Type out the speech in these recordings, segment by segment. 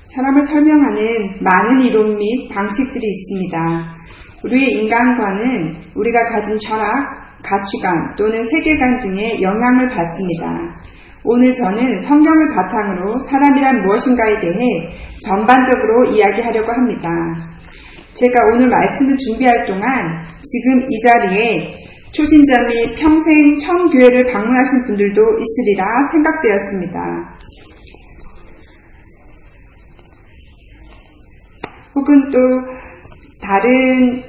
사람을 설명하는 많은 이론 및 방식들이 있습니다. 우리의 인간관은 우리가 가진 철학, 가치관 또는 세계관 등의 영향을 받습니다. 오늘 저는 성경을 바탕으로 사람이란 무엇인가에 대해 전반적으로 이야기하려고 합니다. 제가 오늘 말씀을 준비할 동안 지금 이 자리에 초신자 및 평생 처음 교회를 방문하신 분들도 있으리라 생각되었습니다. 혹은 또 다른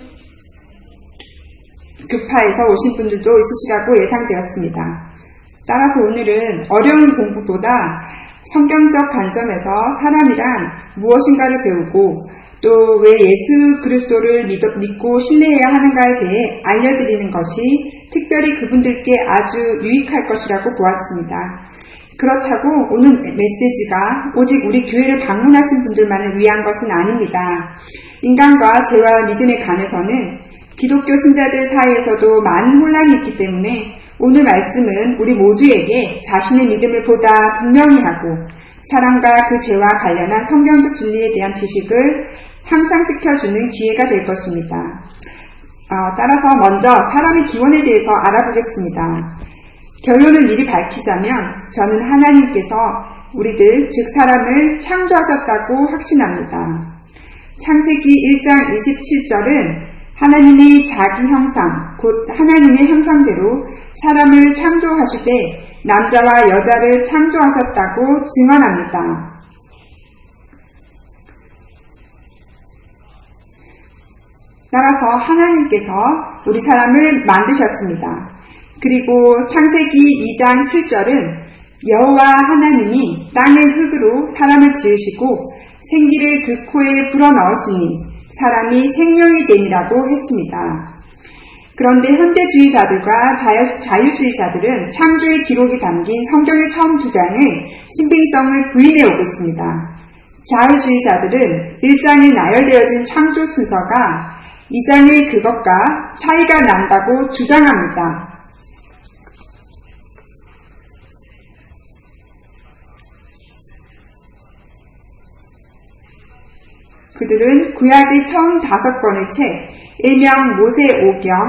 교파에서 오신 분들도 있으시라고 예상되었습니다. 따라서 오늘은 어려운 공부보다 성경적 관점에서 사람이란 무엇인가를 배우고 또 왜 예수 그리스도를 믿고 신뢰해야 하는가에 대해 알려드리는 것이 특별히 그분들께 아주 유익할 것이라고 보았습니다. 그렇다고 오늘 메시지가 오직 우리 교회를 방문하신 분들만을 위한 것은 아닙니다. 인간과 죄와 믿음에 관해서는 기독교 신자들 사이에서도 많은 혼란이 있기 때문에 오늘 말씀은 우리 모두에게 자신의 믿음을 보다 분명히 하고 사람과 그 죄와 관련한 성경적 진리에 대한 지식을 향상시켜주는 기회가 될 것입니다. 따라서 먼저 사람의 기원에 대해서 알아보겠습니다. 결론을 미리 밝히자면 저는 하나님께서 우리들 즉 사람을 창조하셨다고 확신합니다. 창세기 1장 27절은 하나님이 자기 형상, 곧 하나님의 형상대로 사람을 창조하실 때 남자와 여자를 창조하셨다고 증언합니다. 따라서 하나님께서 우리 사람을 만드셨습니다. 그리고 창세기 2장 7절은 여호와 하나님이 땅의 흙으로 사람을 지으시고 생기를 그 코에 불어넣으시니 사람이 생명이 되니라고 했습니다. 그런데 현대주의자들과 자유주의자들은 창조의 기록이 담긴 성경의 처음 두 장의 신빙성을 부인해 오고 있습니다. 자유주의자들은 1장에 나열되어진 창조 순서가 2장의 그것과 차이가 난다고 주장합니다. 그들은 구약의 처음 5권의 책, 일명 모세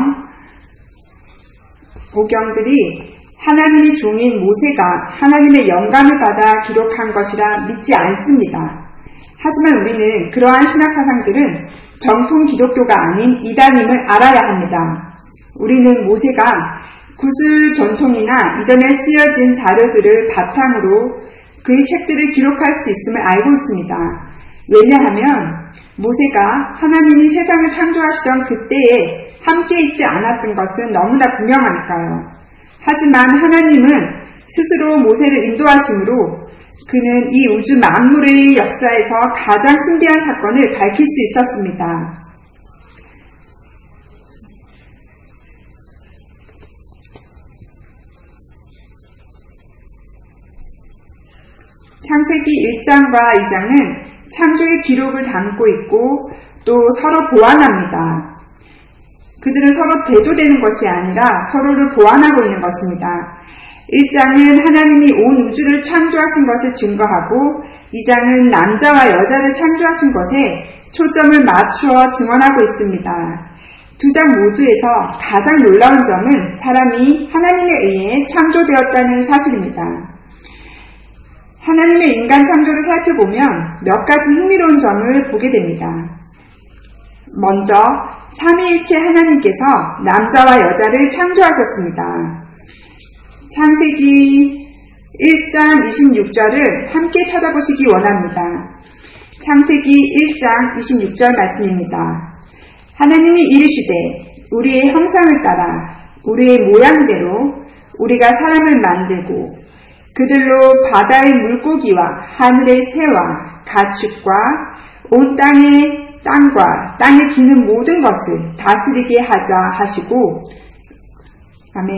오경들이 하나님의 종인 모세가 하나님의 영감을 받아 기록한 것이라 믿지 않습니다. 하지만 우리는 그러한 신학 사상들은 정통 기독교가 아닌 이단임을 알아야 합니다. 우리는 모세가 구술 전통이나 이전에 쓰여진 자료들을 바탕으로 그의 책들을 기록할 수 있음을 알고 있습니다. 왜냐하면 모세가 하나님이 세상을 창조하시던 그때에 함께 있지 않았던 것은 너무나 분명하니까요. 하지만 하나님은 스스로 모세를 인도하심으로 그는 이 우주 만물의 역사에서 가장 신비한 사건을 밝힐 수 있었습니다. 창세기 1장과 2장은 창조의 기록을 담고 있고 또 서로 보완합니다. 그들은 서로 대조되는 것이 아니라 서로를 보완하고 있는 것입니다. 1장은 하나님이 온 우주를 창조하신 것을 증거하고 2장은 남자와 여자를 창조하신 것에 초점을 맞추어 증언하고 있습니다. 두 장 모두에서 가장 놀라운 점은 사람이 하나님에 의해 창조되었다는 사실입니다. 하나님의 인간 창조를 살펴보면 몇 가지 흥미로운 점을 보게 됩니다. 먼저 삼위일체 하나님께서 남자와 여자를 창조하셨습니다. 창세기 1장 26절을 함께 찾아보시기 원합니다. 창세기 1장 26절 말씀입니다. 하나님이 이르시되 우리의 형상을 따라 우리의 모양대로 우리가 사람을 만들고 그들로 바다의 물고기와 하늘의 새와 가축과 온 땅의 땅과 땅에 기는 모든 것을 다스리게 하자 하시고 아멘.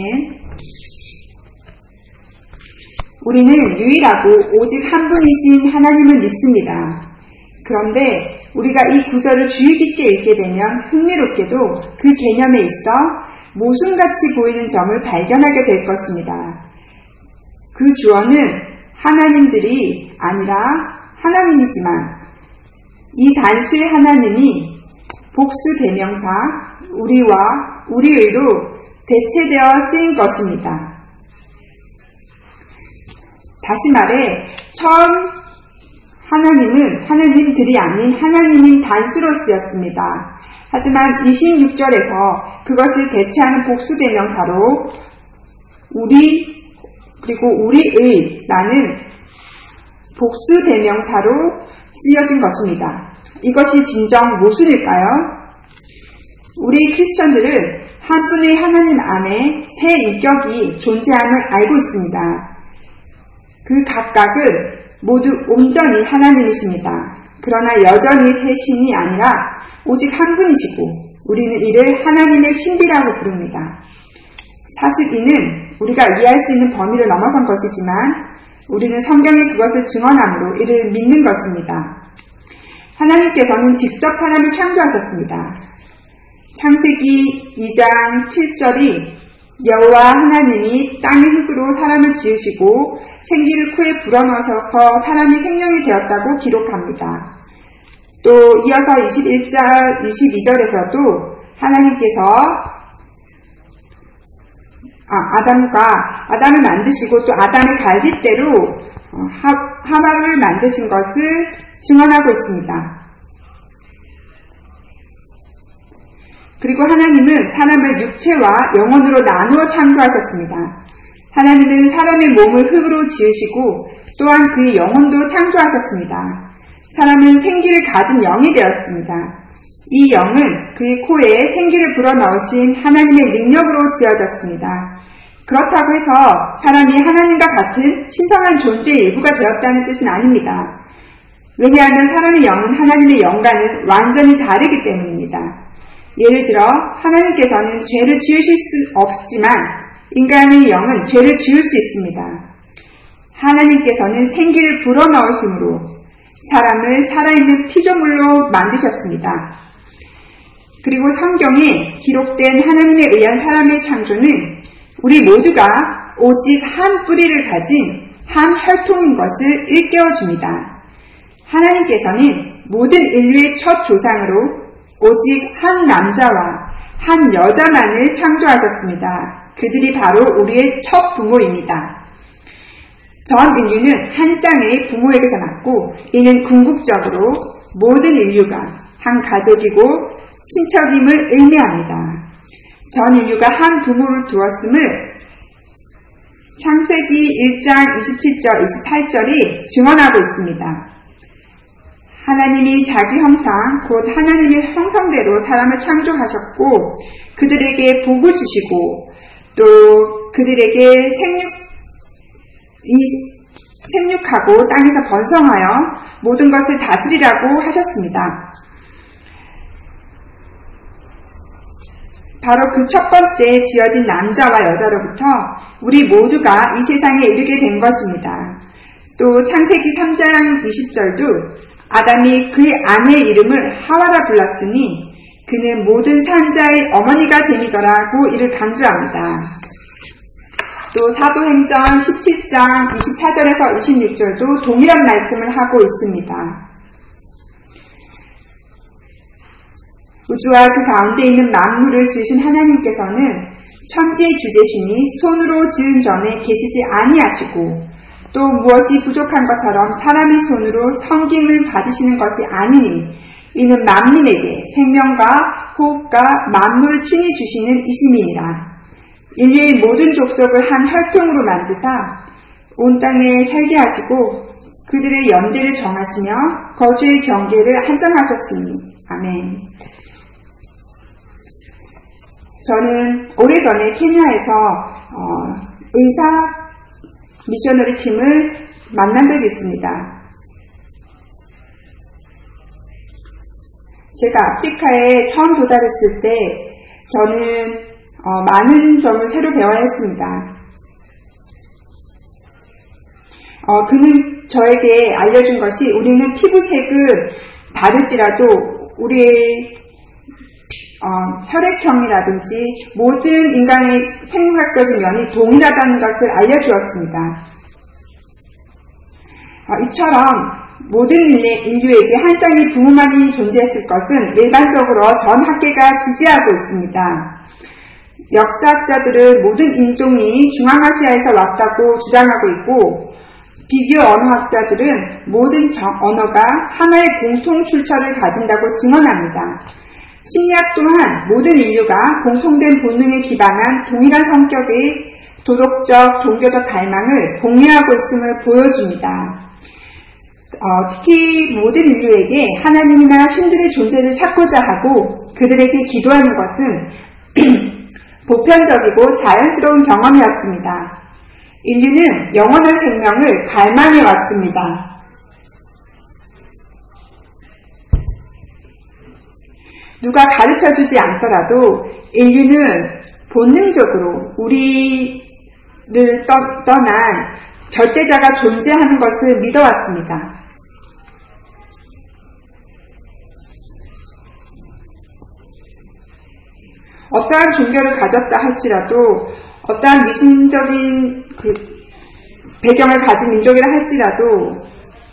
우리는 유일하고 오직 한 분이신 하나님을 믿습니다. 그런데 우리가 이 구절을 주의 깊게 읽게 되면 흥미롭게도 그 개념에 있어 모순같이 보이는 점을 발견하게 될 것입니다. 그 주어는 하나님들이 아니라 하나님이지만 이 단수의 하나님이 복수 대명사 우리와 우리의로 대체되어 쓰인 것입니다. 다시 말해 처음 하나님은 하나님들이 아닌 하나님인 단수로 쓰였습니다. 하지만 26절에서 그것을 대체하는 복수 대명사로 우리 그리고 우리의 라는 복수 대명사로 쓰여진 것입니다. 이것이 진정 무엇일까요? 우리 크리스천들은 한 분의 하나님 안에 세 인격이 존재함을 알고 있습니다. 그 각각은 모두 온전히 하나님이십니다. 그러나 여전히 세 신이 아니라 오직 한 분이시고 우리는 이를 하나님의 신비라고 부릅니다. 사실 이는 우리가 이해할 수 있는 범위를 넘어선 것이지만 우리는 성경에 그것을 증언함으로 이를 믿는 것입니다. 하나님께서는 직접 사람을 창조하셨습니다. 창세기 2장 7절이 여호와 하나님이 땅의 흙으로 사람을 지으시고 생기를 코에 불어넣으셔서 사람이 생명이 되었다고 기록합니다. 또 이어서 21절, 22절에서도 하나님께서 아담을 만드시고 또 아담의 갈빗대로 하와를 만드신 것을 증언하고 있습니다. 그리고 하나님은 사람을 육체와 영혼으로 나누어 창조하셨습니다. 하나님은 사람의 몸을 흙으로 지으시고 또한 그의 영혼도 창조하셨습니다. 사람은 생기를 가진 영이 되었습니다. 이 영은 그의 코에 생기를 불어넣으신 하나님의 능력으로 지어졌습니다. 그렇다고 해서 사람이 하나님과 같은 신성한 존재의 일부가 되었다는 뜻은 아닙니다. 왜냐하면 사람의 영은 하나님의 영과는 완전히 다르기 때문입니다. 예를 들어 하나님께서는 죄를 지으실 수 없지만 인간의 영은 죄를 지을 수 있습니다. 하나님께서는 생기를 불어넣으심으로 사람을 살아있는 피조물로 만드셨습니다. 그리고 성경에 기록된 하나님에 의한 사람의 창조는 우리 모두가 오직 한 뿌리를 가진 한 혈통인 것을 일깨워줍니다. 하나님께서는 모든 인류의 첫 조상으로 오직 한 남자와 한 여자만을 창조하셨습니다. 그들이 바로 우리의 첫 부모입니다. 전 인류는 한 쌍의 부모에게서 났고 이는 궁극적으로 모든 인류가 한 가족이고 친척임을 의미합니다. 전 인류가 한 부모를 두었음을 창세기 1장 27절, 28절이 증언하고 있습니다. 하나님이 자기 형상, 곧 하나님의 형상대로 사람을 창조하셨고 그들에게 복을 주시고 또 그들에게 생육하고 땅에서 번성하여 모든 것을 다스리라고 하셨습니다. 바로 그 첫 번째 지어진 남자와 여자로부터 우리 모두가 이 세상에 이르게 된 것입니다. 또 창세기 3장 20절도 아담이 그의 아내의 이름을 하와라 불렀으니 그는 모든 산자의 어머니가 됨이더라고 이를 강조합니다. 또 사도행전 17장 24절에서 26절도 동일한 말씀을 하고 있습니다. 우주와 그 가운데 있는 만물을 지으신 하나님께서는 천지의 주제신이 손으로 지은 전에 계시지 아니하시고 또 무엇이 부족한 것처럼 사람의 손으로 섬김을 받으시는 것이 아니니 이는 만민에게 생명과 호흡과 만물을 친히 주시는 이심이니라. 인류의 모든 족속을 한 혈통으로 만드사 온 땅에 살게 하시고 그들의 연대를 정하시며 거주의 경계를 한정하셨으니 아멘. 저는 오래전에 케냐에서 의사 미셔너리 팀을 만난 적이 있습니다. 제가 아프리카에 처음 도달했을 때 저는 많은 점을 새로 배워야 했습니다. 그는 저에게 알려준 것이 우리는 피부색은 다를지라도 우리의 혈액형이라든지 모든 인간의 생물학적인 면이 동일하다는 것을 알려주었습니다. 이처럼 모든 인류에게 한 쌍의 부모만이 존재했을 것은 일반적으로 전 학계가 지지하고 있습니다. 역사학자들은 모든 인종이 중앙아시아에서 왔다고 주장하고 있고, 비교 언어학자들은 모든 언어가 하나의 공통 출처를 가진다고 증언합니다. 심리학 또한 모든 인류가 공통된 본능에 기반한 동일한 성격의 도덕적, 종교적 갈망을 공유하고 있음을 보여줍니다. 특히 모든 인류에게 하나님이나 신들의 존재를 찾고자 하고 그들에게 기도하는 것은 보편적이고 자연스러운 경험이었습니다. 인류는 영원한 생명을 갈망해 왔습니다. 누가 가르쳐주지 않더라도 인류는 본능적으로 우리를 떠난 절대자가 존재하는 것을 믿어왔습니다. 어떠한 종교를 가졌다 할지라도, 어떠한 미신적인 배경을 가진 민족이라 할지라도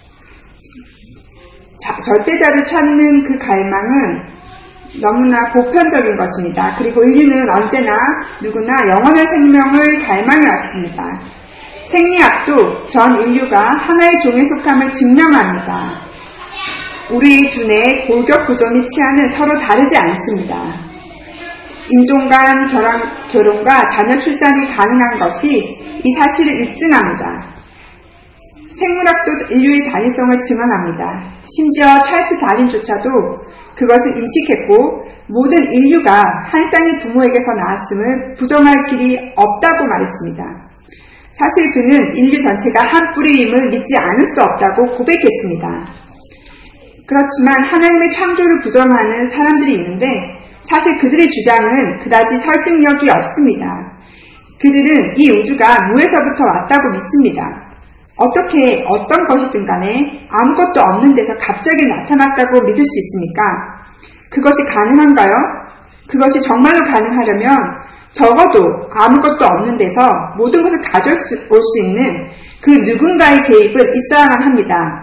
절대자를 찾는 그 갈망은 너무나 보편적인 것입니다. 그리고 인류는 언제나 누구나 영원한 생명을 갈망해 왔습니다. 생리학도 전 인류가 하나의 종에 속함을 증명합니다. 우리 두뇌의 골격 구조 및 치아는 서로 다르지 않습니다. 인종 간 결혼과 자녀 출산이 가능한 것이 이 사실을 입증합니다. 생물학도 인류의 다양성을 증언합니다. 심지어 찰스 다윈조차도 그것을 인식했고 모든 인류가 한 쌍의 부모에게서 나왔음을 부정할 길이 없다고 말했습니다. 사실 그는 인류 전체가 한 뿌리임을 믿지 않을 수 없다고 고백했습니다. 그렇지만 하나님의 창조를 부정하는 사람들이 있는데 사실 그들의 주장은 그다지 설득력이 없습니다. 그들은 이 우주가 무에서부터 왔다고 믿습니다. 어떻게 어떤 것이든 간에 아무것도 없는 데서 갑자기 나타났다고 믿을 수 있습니까? 그것이 가능한가요? 그것이 정말로 가능하려면 적어도 아무것도 없는 데서 모든 것을 가져올 수 있는 그 누군가의 개입은 있어야만 합니다.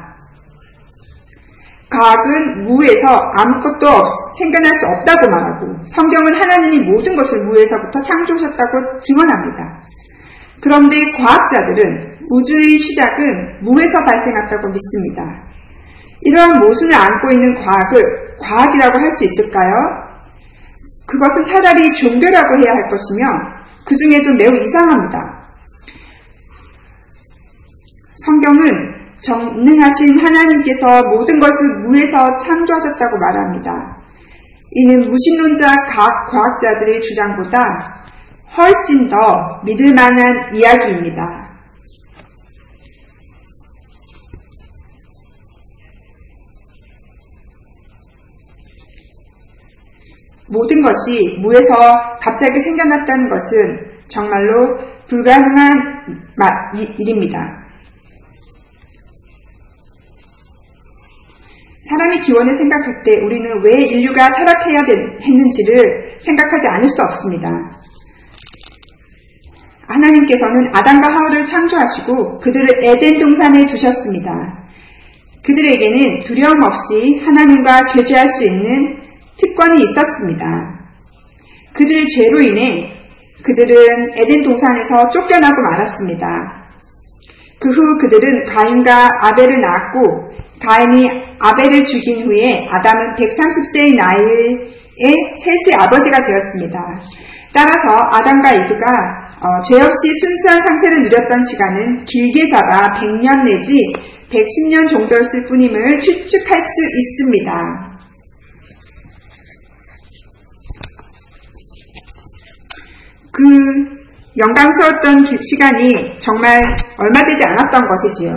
과학은 무에서 아무것도 생겨날 수 없다고 말하고 성경은 하나님이 모든 것을 무에서부터 창조하셨다고 증언합니다. 그런데 과학자들은 우주의 시작은 무에서 발생했다고 믿습니다. 이러한 모순을 안고 있는 과학을 과학이라고 할 수 있을까요? 그것은 차라리 종교라고 해야 할 것이며 그 중에도 매우 이상합니다. 성경은 전능하신 하나님께서 모든 것을 무에서 창조하셨다고 말합니다. 이는 무신론자 과학자들의 주장보다 훨씬 더 믿을 만한 이야기입니다. 모든 것이 무에서 갑자기 생겨났다는 것은 정말로 불가능한 일입니다. 사람의 기원을 생각할 때 우리는 왜 인류가 타락해야 했는지를 생각하지 않을 수 없습니다. 하나님께서는 아담과 하와를 창조하시고 그들을 에덴 동산에 두셨습니다. 그들에게는 두려움 없이 하나님과 교제할 수 있는 특권이 있었습니다. 그들의 죄로 인해 그들은 에덴 동산에서 쫓겨나고 말았습니다. 그 후 그들은 가인과 아벨을 낳았고 가인이 아벨을 죽인 후에 아담은 130세의 나이에 셋의 아버지가 되었습니다. 따라서 아담과 이브가 죄 없이 순수한 상태를 누렸던 시간은 길게 잡아 100년 내지 110년 정도였을 뿐임을 추측할 수 있습니다. 그 영광스러웠던 시간이 정말 얼마 되지 않았던 것이지요.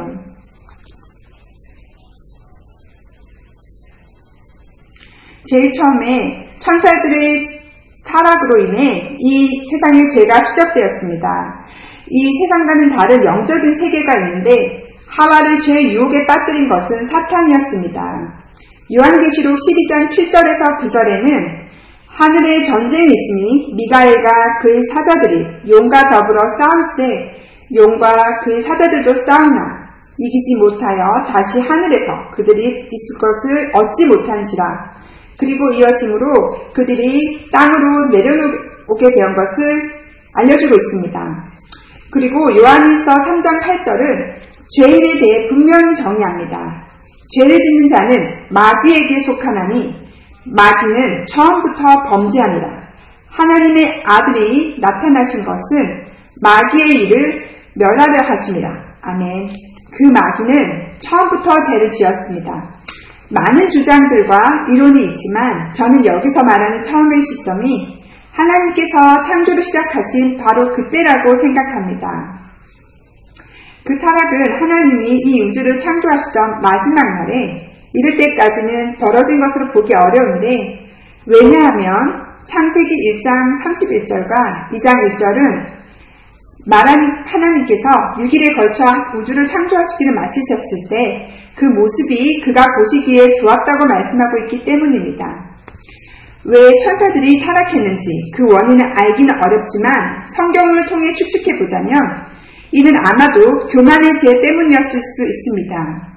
제일 처음에 천사들의 타락으로 인해 이 세상의 죄가 시작되었습니다. 이 세상과는 다른 영적인 세계가 있는데 하와를 죄의 유혹에 빠뜨린 것은 사탄이었습니다. 요한계시록 12장 7절에서 9절에는 하늘에 전쟁이 있으니 미가엘과 그의 사자들이 용과 더불어 싸울 때 용과 그의 사자들도 싸우나 이기지 못하여 다시 하늘에서 그들이 있을 것을 얻지 못한지라. 그리고 이어짐으로 그들이 땅으로 내려오게 된 것을 알려주고 있습니다. 그리고 요한일서 3장 8절은 죄인에 대해 분명히 정의합니다. 죄를 짓는 자는 마귀에게 속하나니 마귀는 처음부터 범죄하니라. 하나님의 아들이 나타나신 것은 마귀의 일을 멸하려 하심이라. 아멘. 그 마귀는 처음부터 죄를 지었습니다. 많은 주장들과 이론이 있지만 저는 여기서 말하는 처음의 시점이 하나님께서 창조를 시작하신 바로 그때라고 생각합니다. 그 타락은 하나님이 이 우주를 창조하시던 마지막 날에 이를 때까지는 벌어진 것으로 보기 어려운데, 왜냐하면 창세기 1장 31절과 2장 1절은 말한 하나님께서 6일에 걸쳐 우주를 창조하시기를 마치셨을 때 그 모습이 그가 보시기에 좋았다고 말씀하고 있기 때문입니다. 왜 천사들이 타락했는지 그 원인을 알기는 어렵지만 성경을 통해 추측해보자면 이는 아마도 교만의 죄 때문이었을 수 있습니다.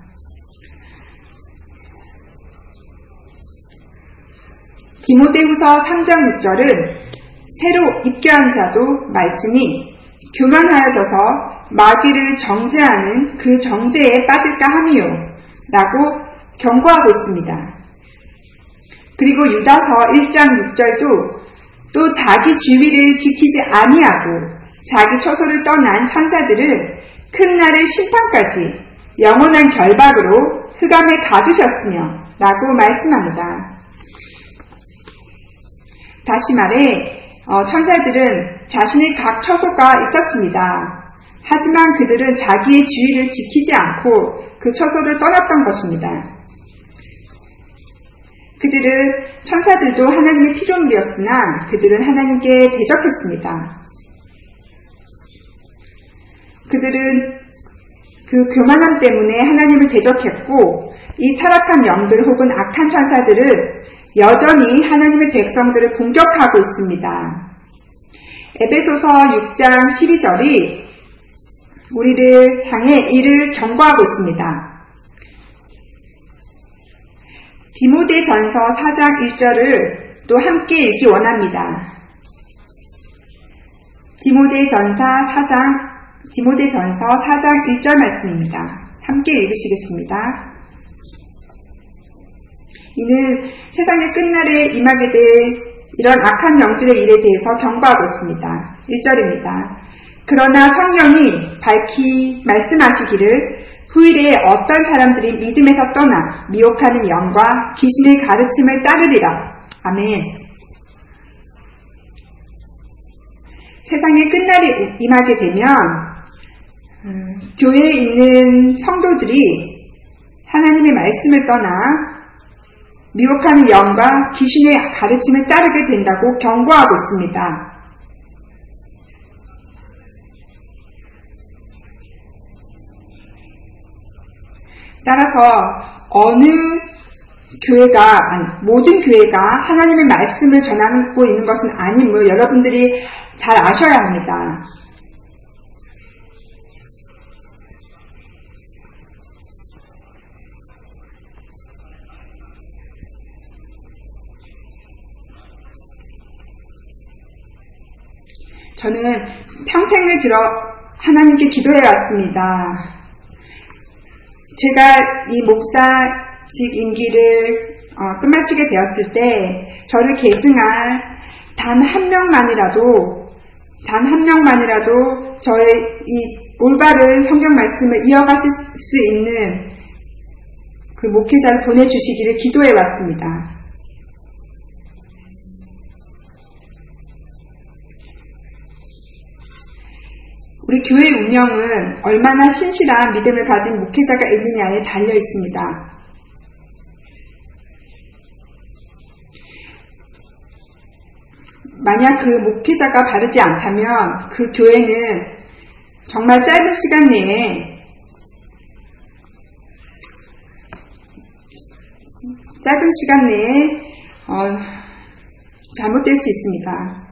디모데후서 3장 6절은 새로 입교한 자도 말씀이 교만하여져서 마귀를 정죄하는 그 정죄에 빠질까 함이요 라고 경고하고 있습니다. 그리고 유다서 1장 6절도 또 자기 주위를 지키지 아니하고 자기 처소를 떠난 천사들을 큰 날의 심판까지 영원한 결박으로 흑암에 가두셨으며 라고 말씀합니다. 다시 말해 천사들은 자신의 각 처소가 있었습니다. 하지만 그들은 자기의 지위를 지키지 않고 그 처소를 떠났던 것입니다. 천사들도 하나님의 피조물이었으나 그들은 하나님께 대적했습니다. 그들은 그 교만함 때문에 하나님을 대적했고 이 타락한 영들 혹은 악한 천사들은 여전히 하나님의 백성들을 공격하고 있습니다. 에베소서 6장 12절이 우리를 향해 이를 경고하고 있습니다. 디모데전서 4장 1절을 또 함께 읽기 원합니다. 디모데전서 4장 1절 말씀입니다. 함께 읽으시겠습니다. 이는 세상의 끝날에 임하게 될 이런 악한 영들의 일에 대해서 경고하고 있습니다. 1절입니다. 그러나 성령이 밝히 말씀하시기를 후일에 어떤 사람들이 믿음에서 떠나 미혹하는 영과 귀신의 가르침을 따르리라. 아멘. 세상의 끝날이 임하게 되면 교회에 있는 성도들이 하나님의 말씀을 떠나 미혹하는 영과 귀신의 가르침을 따르게 된다고 경고하고 있습니다. 따라서 모든 교회가 하나님의 말씀을 전하고 있는 것은 아님을 여러분들이 잘 아셔야 합니다. 저는 평생을 들어 하나님께 기도해 왔습니다. 제가 이 목사직 임기를 끝마치게 되었을 때 저를 계승할 단 한 명만이라도 저의 이 올바른 성경 말씀을 이어가실 수 있는 그 목회자를 보내주시기를 기도해 왔습니다. 우리 교회 운영은 얼마나 신실한 믿음을 가진 목회자가 있느냐에 달려 있습니다. 만약 그 목회자가 바르지 않다면 그 교회는 정말 짧은 시간 내에 잘못될 수 있습니다.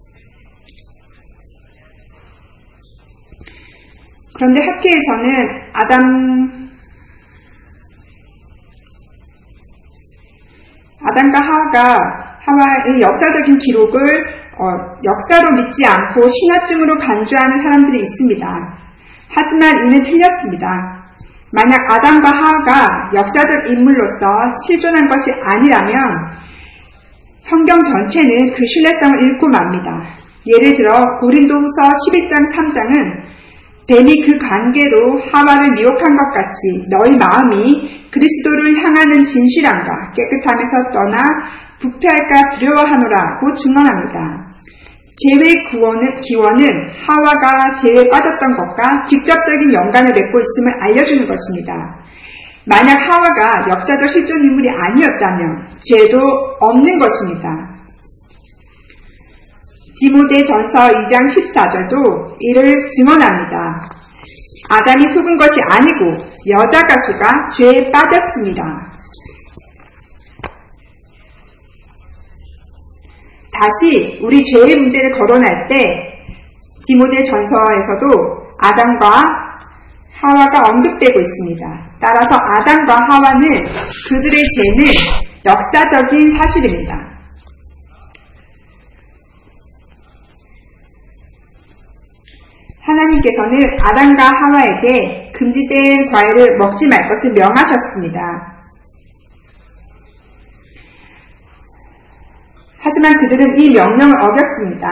그런데 학교에서는 아담과 하와의 역사적인 기록을 역사로 믿지 않고 신화증으로 간주하는 사람들이 있습니다. 하지만 이는 틀렸습니다. 만약 아담과 하와가 역사적 인물로서 실존한 것이 아니라면 성경 전체는 그 신뢰성을 잃고 맙니다. 예를 들어 고린도후서 11장 3장은 뱀이 그 관계로 하와를 미혹한 것 같이 너희 마음이 그리스도를 향하는 진실함과 깨끗함에서 떠나 부패할까 두려워하노라고 증언합니다. 죄의 기원은 하와가 죄에 빠졌던 것과 직접적인 연관을 맺고 있음을 알려주는 것입니다. 만약 하와가 역사적 실존 인물이 아니었다면 죄도 없는 것입니다. 디모데전서 2장 14절도 이를 증언합니다. 아담이 속은 것이 아니고 여자가 속아 죄에 빠졌습니다. 다시 우리 죄의 문제를 거론할 때 디모데전서에서도 아담과 하와가 언급되고 있습니다. 따라서 아담과 하와는 그들의 죄는 역사적인 사실입니다. 하나님께서는 아담과 하와에게 금지된 과일을 먹지 말 것을 명하셨습니다. 하지만 그들은 이 명령을 어겼습니다.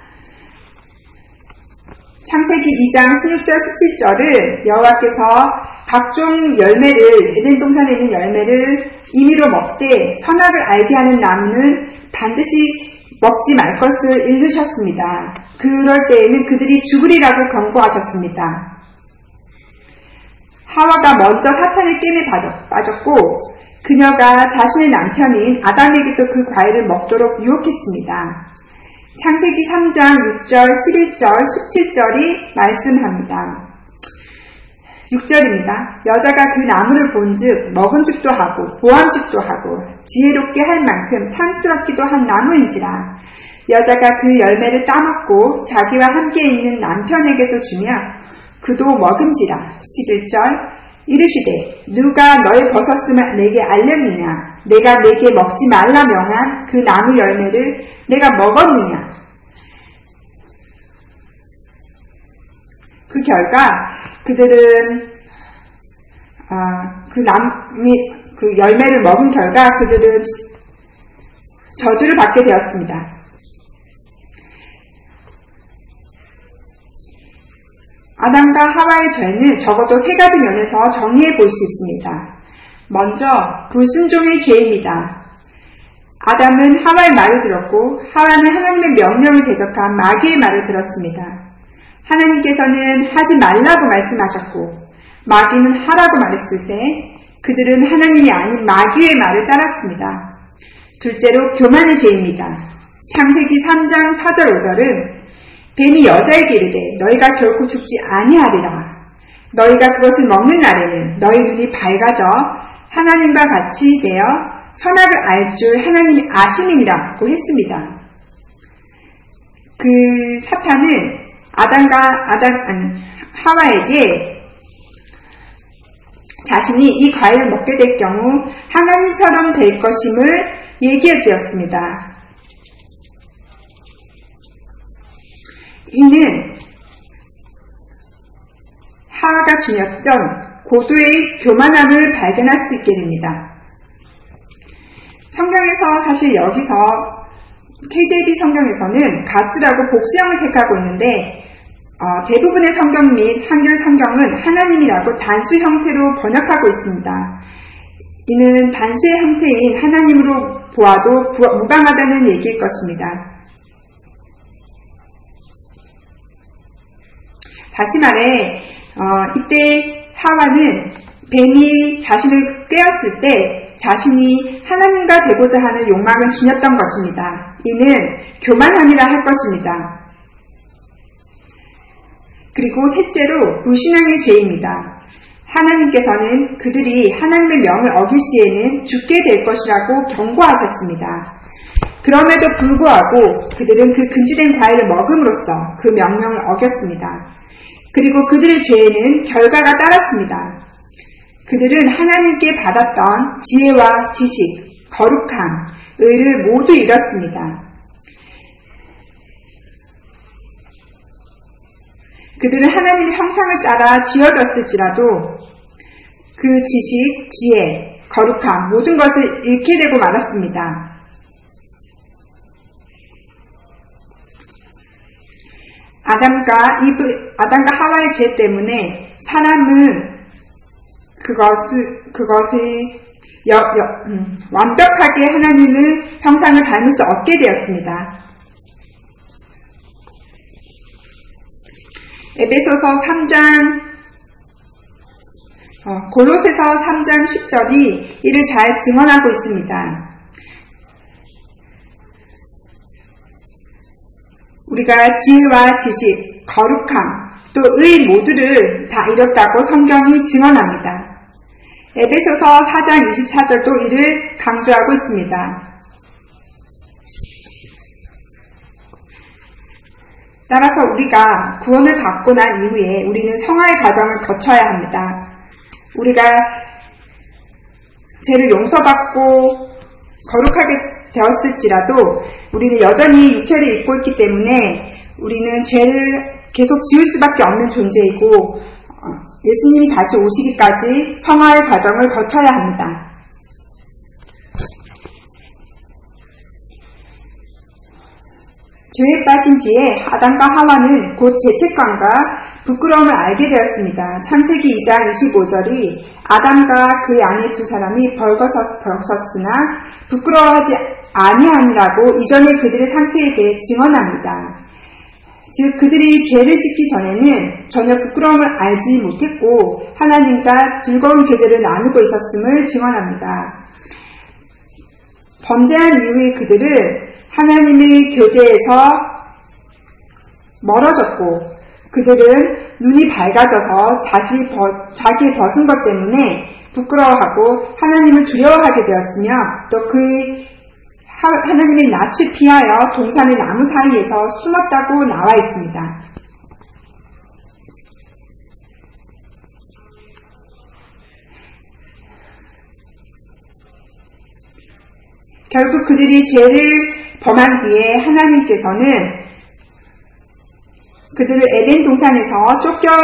창세기 2장 16절 17절을 여호와께서 각종 열매를 에덴 동산에 있는 열매를 임의로 먹되 선악을 알게 하는 나무는 반드시 먹지 말 것을 읽으셨습니다. 그럴 때에는 그들이 죽으리라고 경고하셨습니다. 하와가 먼저 사탄의 게임에 빠졌고 그녀가 자신의 남편인 아담에게도 그 과일을 먹도록 유혹했습니다. 창세기 3장 6절, 11절, 17절이 말씀합니다. 6절입니다. 여자가 그 나무를 본즉 먹음직도 하고 보암직도 하고 지혜롭게 할 만큼 탐스럽기도 한 나무인지라. 여자가 그 열매를 따먹고 자기와 함께 있는 남편에게도 주며 그도 먹음지라. 11절 이르시되 누가 너의 벗었음을 내게 알렸느냐. 내가 내게 먹지 말라 명한 그 나무 열매를 내가 먹었느냐. 그 결과 그들은 그 열매를 먹은 결과 그들은 저주를 받게 되었습니다. 아담과 하와의 죄는 적어도 세 가지 면에서 정리해 볼 수 있습니다. 먼저 불순종의 죄입니다. 아담은 하와의 말을 들었고 하와는 하나님의 명령을 대적한 마귀의 말을 들었습니다. 하나님께서는 하지 말라고 말씀하셨고 마귀는 하라고 말했을 때 그들은 하나님이 아닌 마귀의 말을 따랐습니다. 둘째로 교만의 죄입니다. 창세기 3장 4절 5절은 뱀이 여자에게 이르되 너희가 결코 죽지 아니하리라. 너희가 그것을 먹는 날에는 너희 눈이 밝아져 하나님과 같이 되어 선악을 알 줄 하나님이 아심이니라고 했습니다. 그 사탄은 하와에게 자신이 이 과일을 먹게 될 경우 하나님처럼 될 것임을 얘기해 주었습니다. 이는 하와가 지녔던 고도의 교만함을 발견할 수 있게 됩니다. 성경에서 사실 여기서 KJV 성경에서는 가스라고 복수형을 택하고 있는데 대부분의 성경 및 한글 성경은 하나님이라고 단수 형태로 번역하고 있습니다. 이는 단수의 형태인 하나님으로 보아도 무방하다는 얘기일 것입니다. 다시 말해 이때 하와는 뱀이 자신을 꿰었을 때 자신이 하나님과 되고자 하는 욕망을 지녔던 것입니다. 이는 교만함이라 할 것입니다. 그리고 셋째로 불신앙의 죄입니다. 하나님께서는 그들이 하나님의 명을 어길 시에는 죽게 될 것이라고 경고하셨습니다. 그럼에도 불구하고 그들은 그 금지된 과일을 먹음으로써 그 명령을 어겼습니다. 그리고 그들의 죄에는 결과가 따랐습니다. 그들은 하나님께 받았던 지혜와 지식, 거룩함, 의를 모두 잃었습니다. 그들은 하나님의 형상을 따라 지어졌을지라도 그 지식, 지혜, 거룩함, 모든 것을 잃게 되고 말았습니다. 아담과 하와의 죄 때문에 사람은 그것을 완벽하게 하나님의 형상을 닮을 수 없게 되었습니다. 에베소서 3장, 골로새서 3장 10절이 이를 잘 증언하고 있습니다. 우리가 지혜와 지식, 거룩함, 또 의 모두를 다 잃었다고 성경이 증언합니다. 에베소서 4장 24절도 이를 강조하고 있습니다. 따라서 우리가 구원을 받고 난 이후에 우리는 성화의 과정을 거쳐야 합니다. 우리가 죄를 용서받고 거룩하게 되었을지라도 우리는 여전히 육체를 입고 있기 때문에 우리는 죄를 계속 지을 수밖에 없는 존재이고 예수님이 다시 오시기까지 성화의 과정을 거쳐야 합니다. 죄에 빠진 뒤에 아담과 하와는 곧 죄책감과 부끄러움을 알게 되었습니다. 창세기 2장 25절이 아담과 그의 아내 두 사람이 벌거벗었으나 부끄러워하지 아니하니라고 이전의 그들의 상태에 대해 증언합니다. 즉 그들이 죄를 짓기 전에는 전혀 부끄러움을 알지 못했고 하나님과 즐거운 교제를 나누고 있었음을 증언합니다. 범죄한 이후에 그들은 하나님의 교제에서 멀어졌고 그들은 눈이 밝아져서 자기의 벗은 것 때문에 부끄러워하고 하나님을 두려워하게 되었으며 또 하나님의 낯을 피하여 동산의 나무 사이에서 숨었다고 나와 있습니다. 결국 그들이 죄를 범한 뒤에 하나님께서는 그들을 에덴 동산에서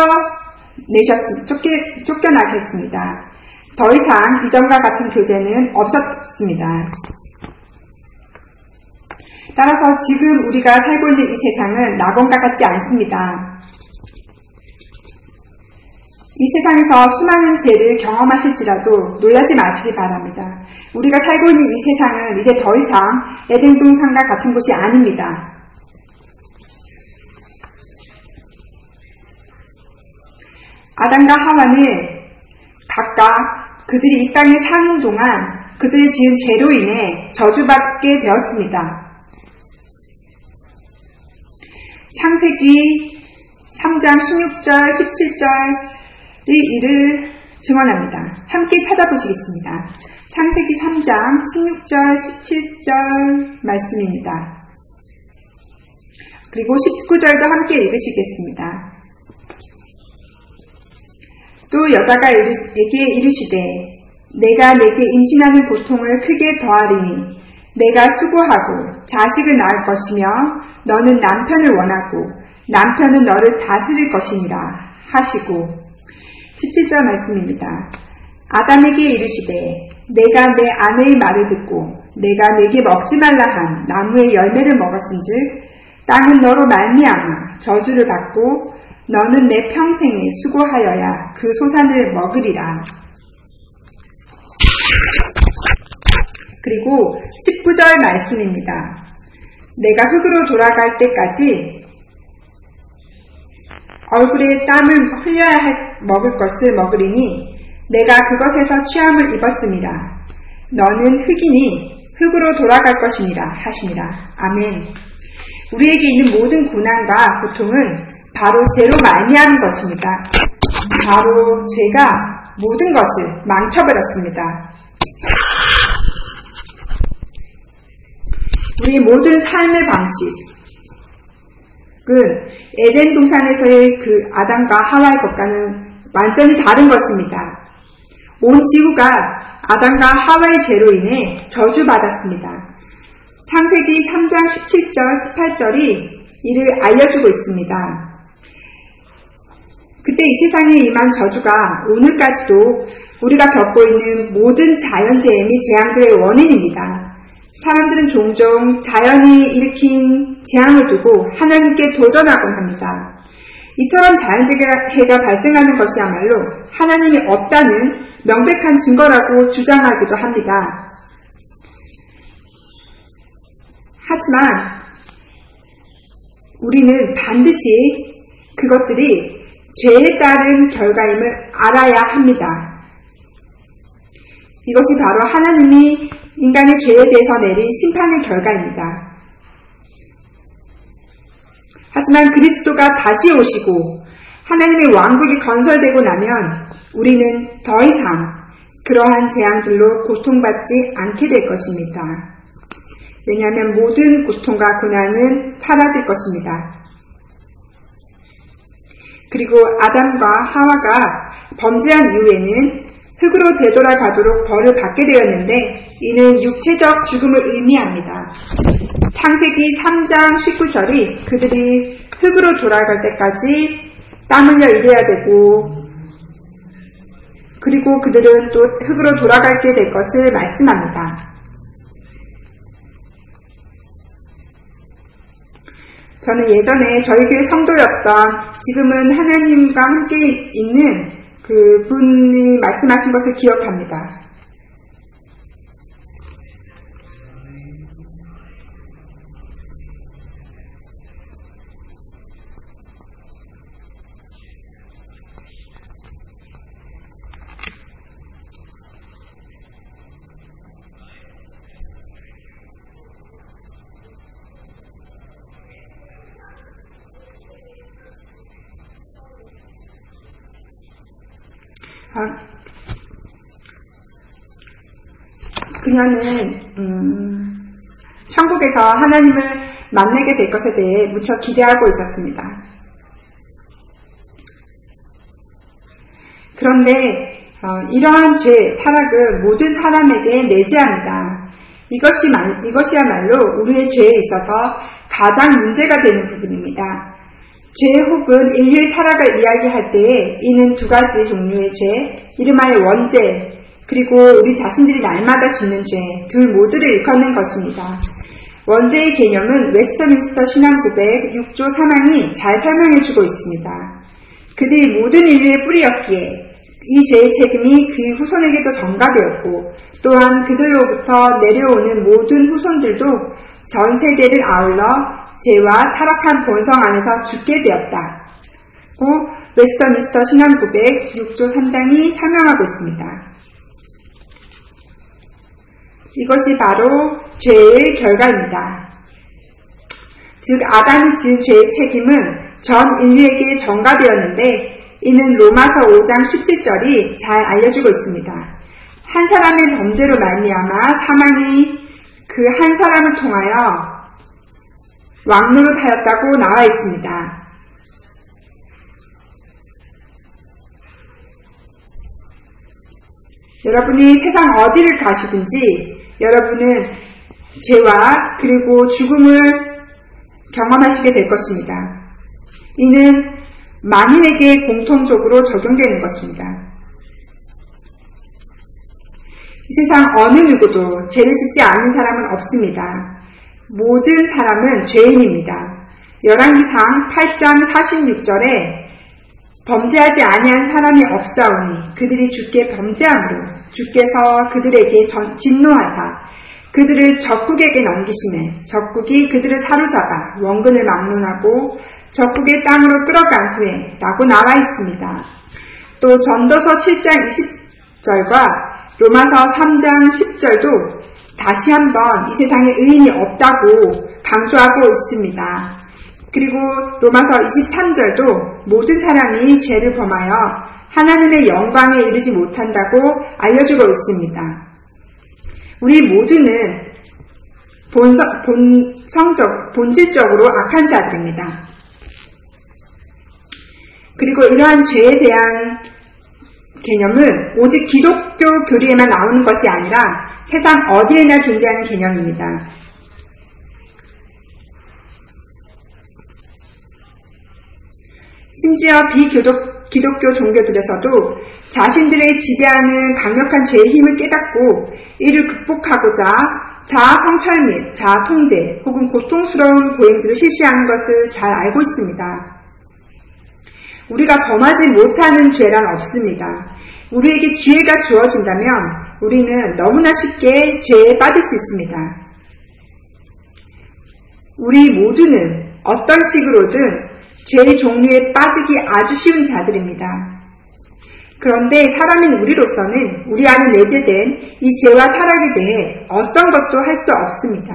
쫓겨나게 했습니다. 더 이상 이전과 같은 교제는 없었습니다. 따라서 지금 우리가 살고 있는 이 세상은 낙원과 같지 않습니다. 이 세상에서 수많은 죄를 경험하실지라도 놀라지 마시기 바랍니다. 우리가 살고 있는 이 세상은 이제 더 이상 에덴 동산과 같은 곳이 아닙니다. 아담과 하와는 각각 그들이 이 땅에 사는 동안 그들이 지은 죄로 인해 저주받게 되었습니다. 창세기 3장 16절, 17절이 이를 증언합니다. 함께 찾아보시겠습니다. 창세기 3장 16절, 17절 말씀입니다. 그리고 19절도 함께 읽으시겠습니다. 또 여자가 에게 이르시되 내가 내게 임신하는 고통을 크게 더하리니 내가 수고하고 자식을 낳을 것이며 너는 남편을 원하고 남편은 너를 다스릴 것이니라 하시고 17절 말씀입니다. 아담에게 이르시되 내가 내 아내의 말을 듣고 내가 내게 먹지 말라 한 나무의 열매를 먹었은즉 땅은 너로 말미암아 저주를 받고 너는 내 평생에 수고하여야 그 소산을 먹으리라. 그리고 19절 말씀입니다. 내가 흙으로 돌아갈 때까지 얼굴에 땀을 흘려야 먹을 것을 먹으리니 내가 그것에서 취함을 입었음이라. 너는 흙이니 흙으로 돌아갈 것이니라 하시니라. 아멘. 우리에게 있는 모든 고난과 고통은 바로 죄로 말미암은 것입니다. 바로 죄가 모든 것을 망쳐버렸습니다. 우리의 모든 삶의 방식, 에덴 동산에서의 그 아담과 하와의 것과는 완전히 다른 것입니다. 온 지구가 아담과 하와의 죄로 인해 저주받았습니다. 창세기 3장 17절, 18절이 이를 알려주고 있습니다. 그때 이 세상에 임한 저주가 오늘까지도 우리가 겪고 있는 모든 자연재해 및 재앙들의 원인입니다. 사람들은 종종 자연이 일으킨 재앙을 두고 하나님께 도전하곤 합니다. 이처럼 자연재해가 발생하는 것이야말로 하나님이 없다는 명백한 증거라고 주장하기도 합니다. 하지만 우리는 반드시 그것들이 죄에 따른 결과임을 알아야 합니다. 이것이 바로 하나님이 인간의 죄에 대해서 내린 심판의 결과입니다. 하지만 그리스도가 다시 오시고 하나님의 왕국이 건설되고 나면 우리는 더 이상 그러한 재앙들로 고통받지 않게 될 것입니다. 왜냐하면 모든 고통과 고난은 사라질 것입니다. 그리고 아담과 하와가 범죄한 이후에는 흙으로 되돌아가도록 벌을 받게 되었는데 이는 육체적 죽음을 의미합니다. 창세기 3장 19절이 그들이 흙으로 돌아갈 때까지 땀 흘려 일해야 되고 그리고 그들은 또 흙으로 돌아가게 될 것을 말씀합니다. 저는 예전에 저희 교회 성도였던 지금은 하나님과 함께 있는 그 분이 말씀하신 것을 기억합니다. 그녀는 천국에서 하나님을 만나게 될 것에 대해 무척 기대하고 있었습니다. 그런데 이러한 죄, 타락은 모든 사람에게 내재합니다. 이것이야말로 우리의 죄에 있어서 가장 문제가 되는 부분입니다. 죄 혹은 인류의 타락을 이야기할 때에 이는 두 가지 종류의 죄, 이름하여 원죄, 그리고 우리 자신들이 날마다 짓는 죄, 둘 모두를 일컫는 것입니다. 원죄의 개념은 웨스터민스터 신앙고백 6조 3항이 잘 설명해주고 있습니다. 그들이 모든 인류의 뿌리였기에 이 죄의 책임이 그 후손에게도 전가되었고 또한 그들로부터 내려오는 모든 후손들도 전 세대를 아울러 죄와 타락한 본성 안에서 죽게 되었다. 고 웨스터민스터 신앙고백 6조 3장이 설명하고 있습니다. 이것이 바로 죄의 결과입니다. 즉 아담이 지은 죄의 책임은 전 인류에게 전가되었는데 이는 로마서 5장 17절이 잘 알려주고 있습니다. 한 사람의 범죄로 말미암아 사망이 그 한 사람을 통하여 왕노릇하였다고 나와 있습니다. 여러분이 세상 어디를 가시든지 여러분은 죄와 그리고 죽음을 경험하시게 될 것입니다. 이는 만인에게 공통적으로 적용되는 것입니다. 이 세상 어느 누구도 죄를 짓지 않은 사람은 없습니다. 모든 사람은 죄인입니다. 열왕기상 8장 46절에 범죄하지 아니한 사람이 없사오니 그들이 주께 범죄함으로 주께서 그들에게 진노하사 그들을 적국에게 넘기시매 적국이 그들을 사로잡아 원근을 막론하고 적국의 땅으로 끌어간 후에 라고 나와 있습니다. 또 전도서 7장 20절과 로마서 3장 10절도 다시 한번 이 세상에 의인이 없다고 강조하고 있습니다. 그리고 로마서 23절도 모든 사람이 죄를 범하여 하나님의 영광에 이르지 못한다고 알려주고 있습니다. 우리 모두는 본질적으로 악한 자들입니다. 그리고 이러한 죄에 대한 개념은 오직 기독교 교리에만 나오는 것이 아니라 세상 어디에나 존재하는 개념입니다. 심지어 기독교 종교들에서도 자신들의 지배하는 강력한 죄의 힘을 깨닫고 이를 극복하고자 자아 성찰 및 자아 통제 혹은 고통스러운 보행들을 실시하는 것을 잘 알고 있습니다. 우리가 범하지 못하는 죄란 없습니다. 우리에게 기회가 주어진다면 우리는 너무나 쉽게 죄에 빠질 수 있습니다. 우리 모두는 어떤 식으로든 죄의 종류에 빠지기 아주 쉬운 자들입니다. 그런데 사람인 우리로서는 우리 안에 내재된 이 죄와 타락에 대해 어떤 것도 할 수 없습니다.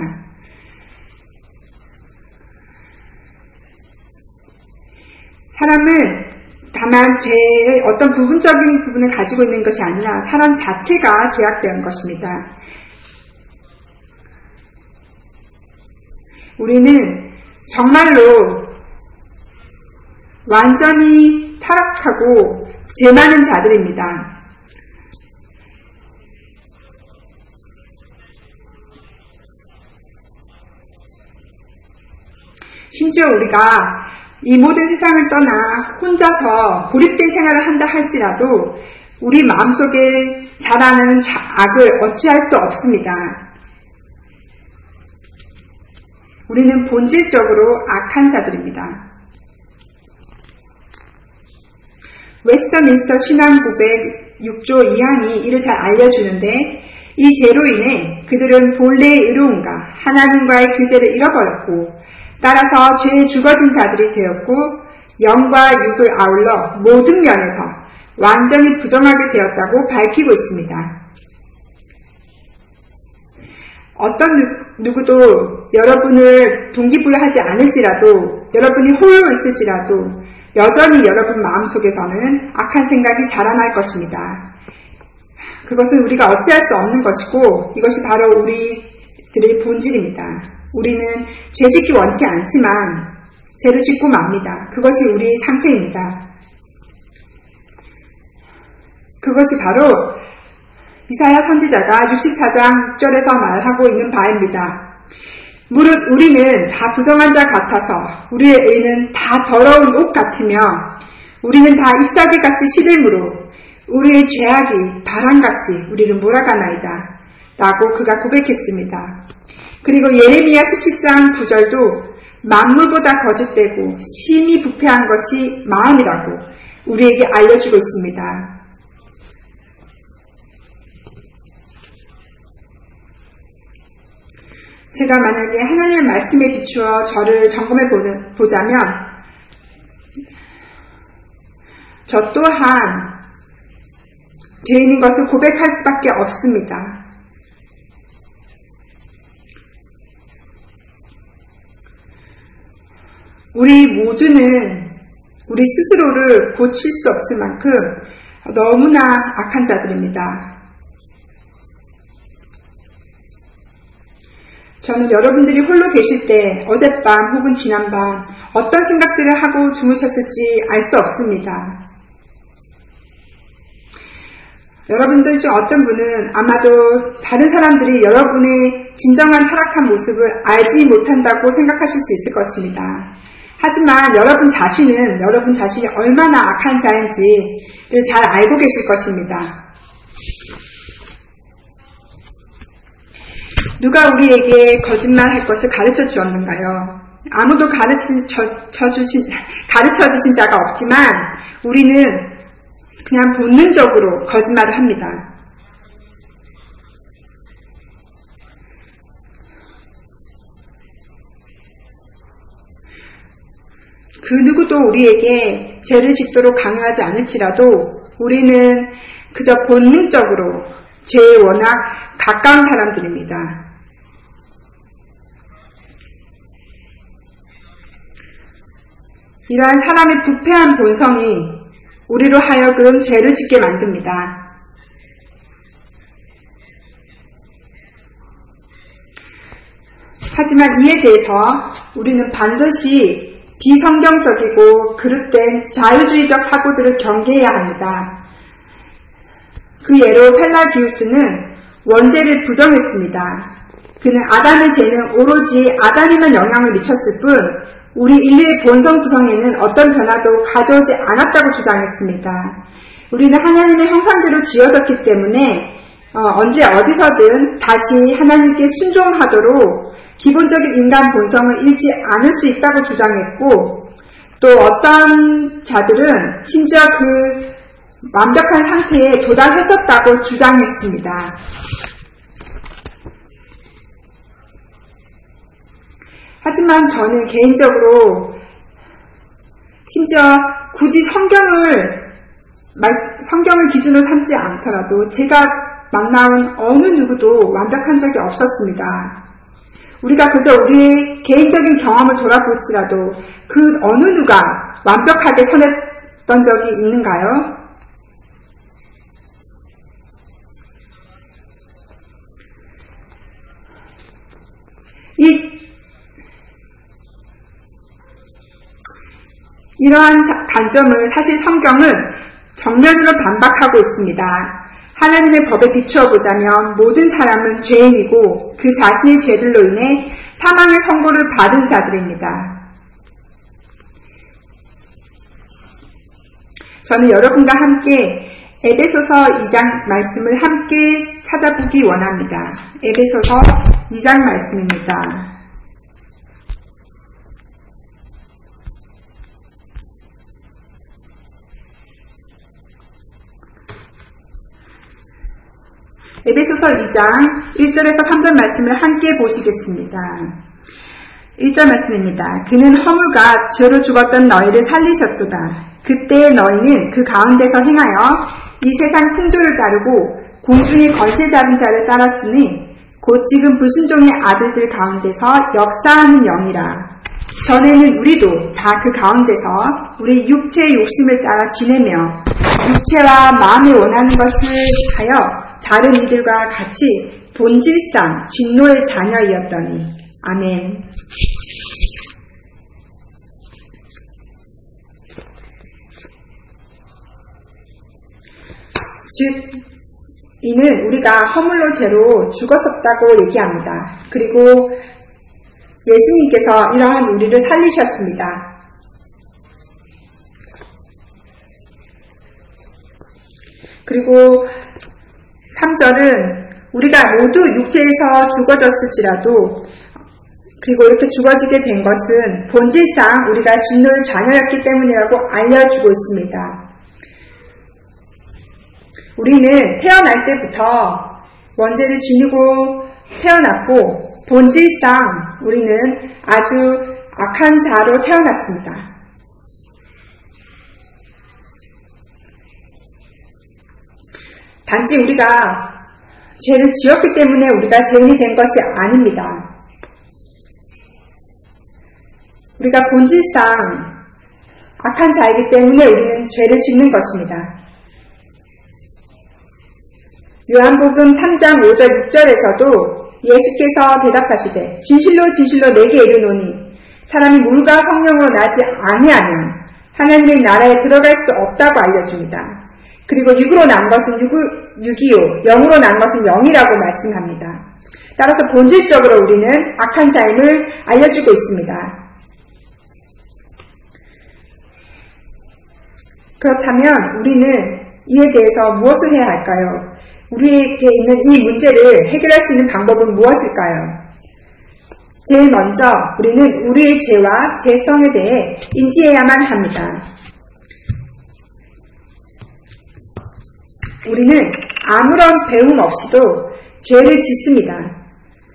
사람은 다만 죄의 어떤 부분적인 부분을 가지고 있는 것이 아니라 사람 자체가 죄악된 것입니다. 우리는 정말로 완전히 타락하고 죄 많은 자들입니다. 심지어 우리가 이 모든 세상을 떠나 혼자서 고립된 생활을 한다 할지라도 우리 마음속에 자라는 악을 어찌할 수 없습니다. 우리는 본질적으로 악한 자들입니다. 웨스터민스터 신앙고백 6조 2항이 이를 잘 알려주는데 이 죄로 인해 그들은 본래의 의로움과 하나님과의 교제를 잃어버렸고 따라서 죄에 죽어진 자들이 되었고 영과 육을 아울러 모든 면에서 완전히 부정하게 되었다고 밝히고 있습니다. 어떤 누구도 여러분을 동기부여하지 않을지라도 여러분이 홀로 있을지라도 여전히 여러분 마음속에서는 악한 생각이 자라날 것입니다. 그것은 우리가 어찌할 수 없는 것이고 이것이 바로 우리들의 본질입니다. 우리는 죄 짓기 원치 않지만 죄를 짓고 맙니다. 그것이 우리의 상태입니다. 그것이 바로 이사야 선지자가 64장 6절에서 말하고 있는 바입니다. 무릇 우리는 다 부정한 자 같아서 우리의 의는 다 더러운 옷 같으며 우리는 다 잎사귀같이 시들므로 우리의 죄악이 바람같이 우리를 몰아가나이다 라고 그가 고백했습니다. 그리고 예레미야 17장 9절도 만물보다 거짓되고 심히 부패한 것이 마음이라고 우리에게 알려주고 있습니다. 제가 만약에 하나님의 말씀에 비추어 저를 점검해 보자면 저 또한 죄인인 것을 고백할 수밖에 없습니다. 우리 모두는 우리 스스로를 고칠 수 없을 만큼 너무나 악한 자들입니다. 저는 여러분들이 홀로 계실 때 어젯밤 혹은 지난밤 어떤 생각들을 하고 주무셨을지 알 수 없습니다. 여러분들 중 어떤 분은 아마도 다른 사람들이 여러분의 진정한 타락한 모습을 알지 못한다고 생각하실 수 있을 것입니다. 하지만 여러분 자신이 얼마나 악한 자인지를 잘 알고 계실 것입니다. 누가 우리에게 거짓말할 것을 가르쳐 주었는가요? 아무도 가르쳐 주신 자가 없지만 우리는 그냥 본능적으로 거짓말을 합니다. 그 누구도 우리에게 죄를 짓도록 강요하지 않을지라도 우리는 그저 본능적으로 죄에 워낙 가까운 사람들입니다. 이러한 사람의 부패한 본성이 우리로 하여금 죄를 짓게 만듭니다. 하지만 이에 대해서 우리는 반드시 비성경적이고 그릇된 자유주의적 사고들을 경계해야 합니다. 그 예로 펠라기우스는 원죄를 부정했습니다. 그는 아담의 죄는 오로지 아담에만 영향을 미쳤을 뿐 우리 인류의 본성 구성에는 어떤 변화도 가져오지 않았다고 주장했습니다. 우리는 하나님의 형상대로 지어졌기 때문에 언제 어디서든 다시 하나님께 순종하도록 기본적인 인간 본성을 잃지 않을 수 있다고 주장했고, 또 어떤 자들은 심지어 그 완벽한 상태에 도달했었다고 주장했습니다. 하지만 저는 개인적으로 심지어 굳이 성경을 기준으로 삼지 않더라도 제가 만나온 어느 누구도 완벽한 적이 없었습니다. 우리가 그저 우리의 개인적인 경험을 돌아볼지라도 그 어느 누가 완벽하게 선했던 적이 있는가요? 이러한 관점을 사실 성경은 정면으로 반박하고 있습니다. 하나님의 법에 비추어 보자면 모든 사람은 죄인이고 그 자신의 죄들로 인해 사망의 선고를 받은 자들입니다. 저는 여러분과 함께 에베소서 2장 말씀을 함께 찾아보기 원합니다. 에베소서 2장 말씀입니다. 에베소서 2장 1절에서 3절 말씀을 함께 보시겠습니다. 1절 말씀입니다. 그는 허물과 죄로 죽었던 너희를 살리셨도다. 그때 너희는 그 가운데서 행하여 이 세상 풍조를 따르고 공중의 권세 잡은 자를 따랐으니 곧 지금 불순종의 아들들 가운데서 역사하는 영이라. 전에는 우리도 다 그 가운데서 우리 육체의 욕심을 따라 지내며 육체와 마음이 원하는 것을 하여 다른 이들과 같이 본질상 진노의 자녀이었더니. 아멘. 즉 이는 우리가 허물로 죄로 죽었었다고 얘기합니다. 그리고 예수님께서 이러한 우리를 살리셨습니다. 그리고 3절은 우리가 모두 육체에서 죽어졌을지라도 그리고 이렇게 죽어지게 된 것은 본질상 우리가 진노의 자녀였기 때문이라고 알려주고 있습니다. 우리는 태어날 때부터 원죄를 지니고 태어났고 본질상 우리는 아주 악한 자로 태어났습니다. 단지 우리가 죄를 지었기 때문에 우리가 죄인이 된 것이 아닙니다. 우리가 본질상 악한 자이기 때문에 우리는 죄를 짓는 것입니다. 요한복음 3장 5절 6절에서도 예수께서 대답하시되 진실로 진실로 내게 이르노니 사람이 물과 성령으로 나지 아니하면 하나님의 나라에 들어갈 수 없다고 알려줍니다. 그리고 육으로 난 것은 육이요 영으로 난 것은 영이라고 말씀합니다. 따라서 본질적으로 우리는 악한 자임을 알려주고 있습니다. 그렇다면 우리는 이에 대해서 무엇을 해야 할까요? 우리에게 있는 이 문제를 해결할 수 있는 방법은 무엇일까요? 제일 먼저 우리는 우리의 죄와 죄성에 대해 인지해야만 합니다. 우리는 아무런 배움 없이도 죄를 짓습니다.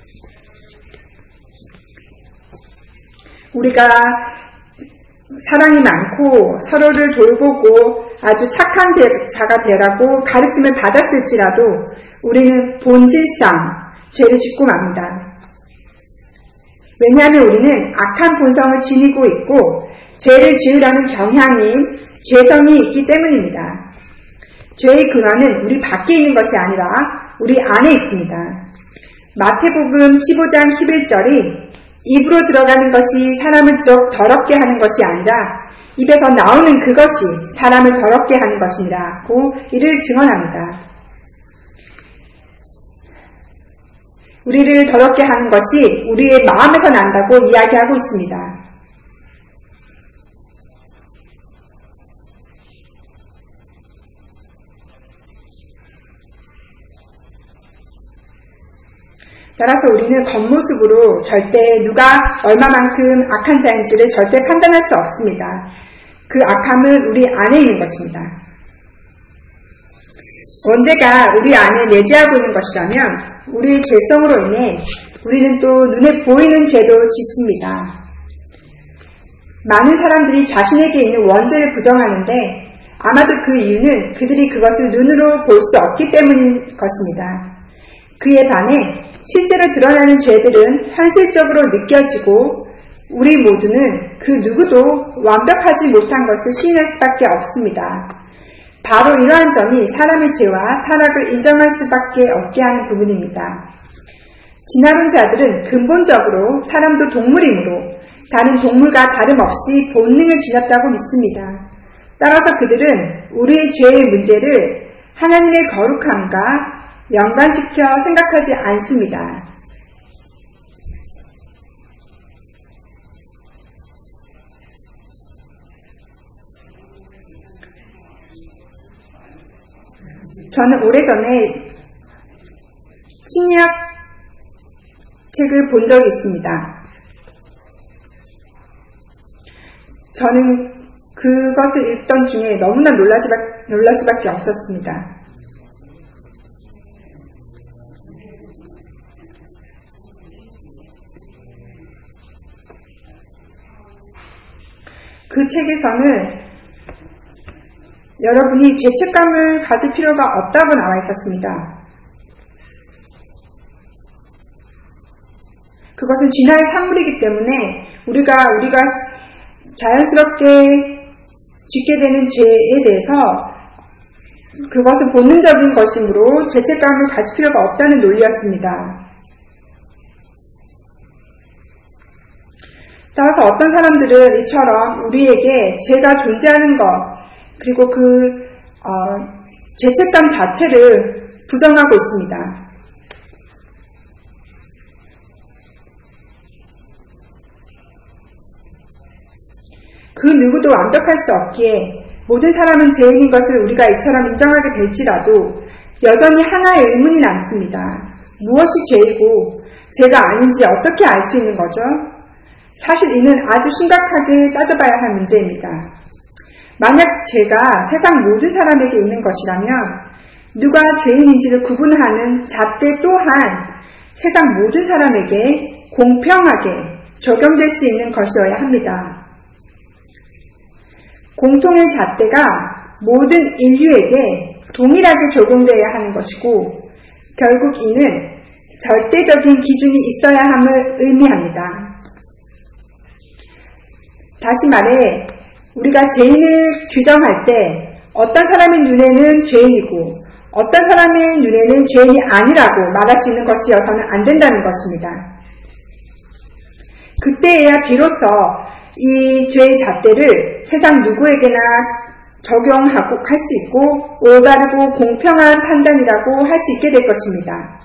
우리가 사랑이 많고 서로를 돌보고 아주 착한 자가 되라고 가르침을 받았을지라도 우리는 본질상 죄를 짓고 맙니다. 왜냐하면 우리는 악한 본성을 지니고 있고 죄를 지으려는 경향인 죄성이 있기 때문입니다. 죄의 근원은 우리 밖에 있는 것이 아니라 우리 안에 있습니다. 마태복음 15장 11절이 입으로 들어가는 것이 사람을 더럽게 하는 것이 아니라 입에서 나오는 그것이 사람을 더럽게 하는 것이라고 이를 증언합니다. 우리를 더럽게 하는 것이 우리의 마음에서 난다고 이야기하고 있습니다. 따라서 우리는 겉모습으로 절대 누가 얼마만큼 악한 자인지를 절대 판단할 수 없습니다. 그 악함은 우리 안에 있는 것입니다. 원죄가 우리 안에 내재하고 있는 것이라면 우리의 죄성으로 인해 우리는 또 눈에 보이는 죄도 짓습니다. 많은 사람들이 자신에게 있는 원죄를 부정하는데 아마도 그 이유는 그들이 그것을 눈으로 볼 수 없기 때문인 것입니다. 그에 반해 실제로 드러나는 죄들은 현실적으로 느껴지고 우리 모두는 그 누구도 완벽하지 못한 것을 시인할 수밖에 없습니다. 바로 이러한 점이 사람의 죄와 타락을 인정할 수밖에 없게 하는 부분입니다. 진화론 자들은 근본적으로 사람도 동물이므로 다른 동물과 다름없이 본능을 지녔다고 믿습니다. 따라서 그들은 우리의 죄의 문제를 하나님의 거룩함과 연관시켜 생각하지 않습니다. 저는 오래전에 심리학 책을 본 적이 있습니다. 저는 그것을 읽던 중에 너무나 놀랄 수밖에 없었습니다. 그 책에서는 여러분이 죄책감을 가질 필요가 없다고 나와 있었습니다. 그것은 진화의 산물이기 때문에 우리가 자연스럽게 짓게 되는 죄에 대해서 그것은 본능적인 것이므로 죄책감을 가질 필요가 없다는 논리였습니다. 따라서 어떤 사람들은 이처럼 우리에게 죄가 존재하는 것 그리고 죄책감 자체를 부정하고 있습니다. 그 누구도 완벽할 수 없기에 모든 사람은 죄인인 것을 우리가 이처럼 인정하게 될지라도 여전히 하나의 의문이 남습니다. 무엇이 죄이고 죄가 아닌지 어떻게 알 수 있는 거죠? 사실 이는 아주 심각하게 따져봐야 할 문제입니다. 만약 죄가 세상 모든 사람에게 있는 것이라면 누가 죄인인지를 구분하는 잣대 또한 세상 모든 사람에게 공평하게 적용될 수 있는 것이어야 합니다. 공통의 잣대가 모든 인류에게 동일하게 적용되어야 하는 것이고 결국 이는 절대적인 기준이 있어야 함을 의미합니다. 다시 말해 우리가 죄인을 규정할 때 어떤 사람의 눈에는 죄인이고 어떤 사람의 눈에는 죄인이 아니라고 말할 수 있는 것이어서는 안 된다는 것입니다. 그때에야 비로소 이 죄의 잣대를 세상 누구에게나 적용하고 할 수 있고 올바르고 공평한 판단이라고 할 수 있게 될 것입니다.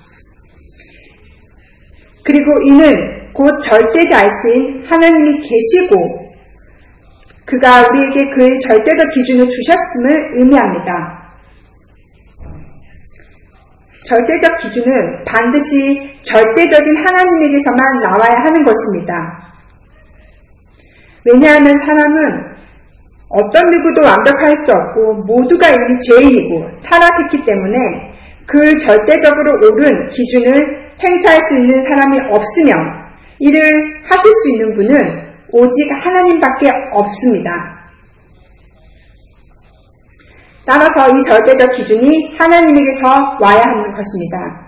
그리고 이는 곧 절대자이신 하나님이 계시고 그가 우리에게 그의 절대적 기준을 주셨음을 의미합니다. 절대적 기준은 반드시 절대적인 하나님에게서만 나와야 하는 것입니다. 왜냐하면 사람은 어떤 누구도 완벽할 수 없고 모두가 이미 죄인이고 타락했기 때문에 그 절대적으로 옳은 기준을 행사할 수 있는 사람이 없으며 이를 하실 수 있는 분은 오직 하나님밖에 없습니다. 따라서 이 절대적 기준이 하나님에게서 와야 하는 것입니다.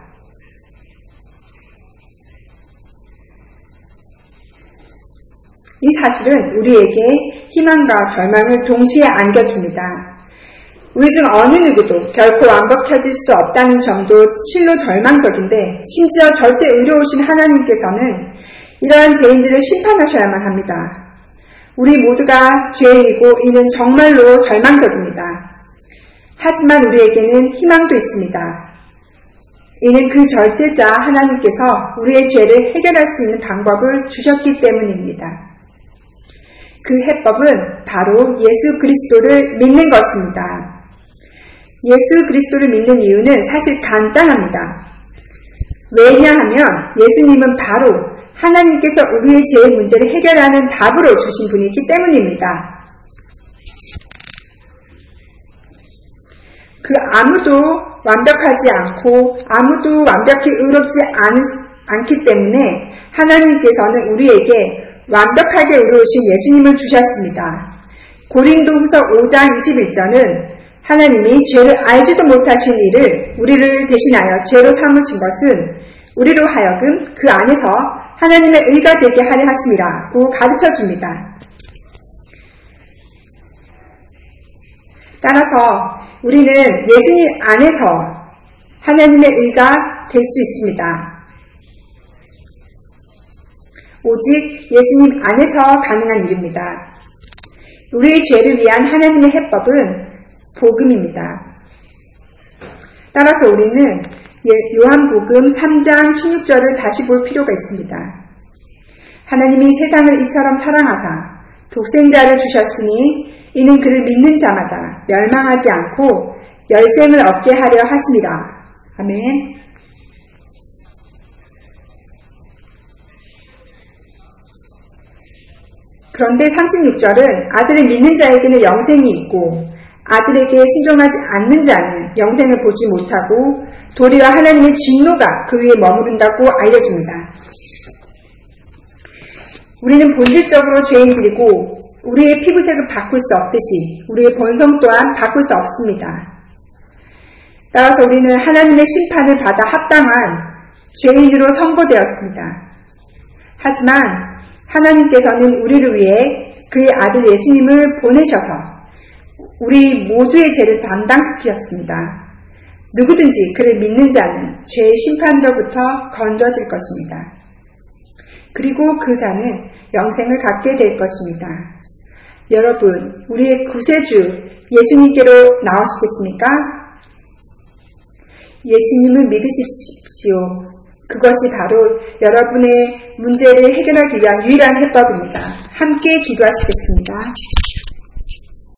이 사실은 우리에게 희망과 절망을 동시에 안겨줍니다. 우리 중 어느 누구도 결코 완벽해질 수 없다는 점도 실로 절망적인데 심지어 절대 의로우신 하나님께서는 이러한 죄인들을 심판하셔야만 합니다. 우리 모두가 죄인이고 이는 정말로 절망적입니다. 하지만 우리에게는 희망도 있습니다. 이는 그 절대자 하나님께서 우리의 죄를 해결할 수 있는 방법을 주셨기 때문입니다. 그 해법은 바로 예수 그리스도를 믿는 것입니다. 예수 그리스도를 믿는 이유는 사실 간단합니다. 왜냐하면 예수님은 바로 하나님께서 우리의 죄의 문제를 해결하는 답으로 주신 분이기 때문입니다. 그 아무도 완벽하지 않고 아무도 완벽히 의롭지 않기 때문에 하나님께서는 우리에게 완벽하게 의로우신 예수님을 주셨습니다. 고린도후서 5장 21절은 하나님이 죄를 알지도 못하신 이를 우리를 대신하여 죄로 삼으신 것은 우리로 하여금 그 안에서 하나님의 의가 되게 하려 하심이라고 가르쳐줍니다. 따라서 우리는 예수님 안에서 하나님의 의가 될 수 있습니다. 오직 예수님 안에서 가능한 일입니다. 우리의 죄를 위한 하나님의 해법은 복음입니다. 따라서 우리는 요한복음 3장 16절을 다시 볼 필요가 있습니다. 하나님이 세상을 이처럼 사랑하사 독생자를 주셨으니 이는 그를 믿는 자마다 멸망하지 않고 열생을 얻게 하려 하심이라. 아멘. 그런데 36절은 아들을 믿는 자에게는 영생이 있고 아들에게 순종하지 않는 자는 영생을 보지 못하고 도리어 하나님의 진노가 그 위에 머무른다고 알려줍니다. 우리는 본질적으로 죄인들이고 우리의 피부색을 바꿀 수 없듯이 우리의 본성 또한 바꿀 수 없습니다. 따라서 우리는 하나님의 심판을 받아 합당한 죄인으로 선고되었습니다. 하지만 하나님께서는 우리를 위해 그의 아들 예수님을 보내셔서 우리 모두의 죄를 담당시키셨습니다. 누구든지 그를 믿는 자는 죄의 심판으로부터 건져질 것입니다. 그리고 그 자는 영생을 갖게 될 것입니다. 여러분, 우리의 구세주 예수님께로 나오시겠습니까? 예수님을 믿으십시오. 그것이 바로 여러분의 문제를 해결하기 위한 유일한 해법입니다. 함께 기도하시겠습니다.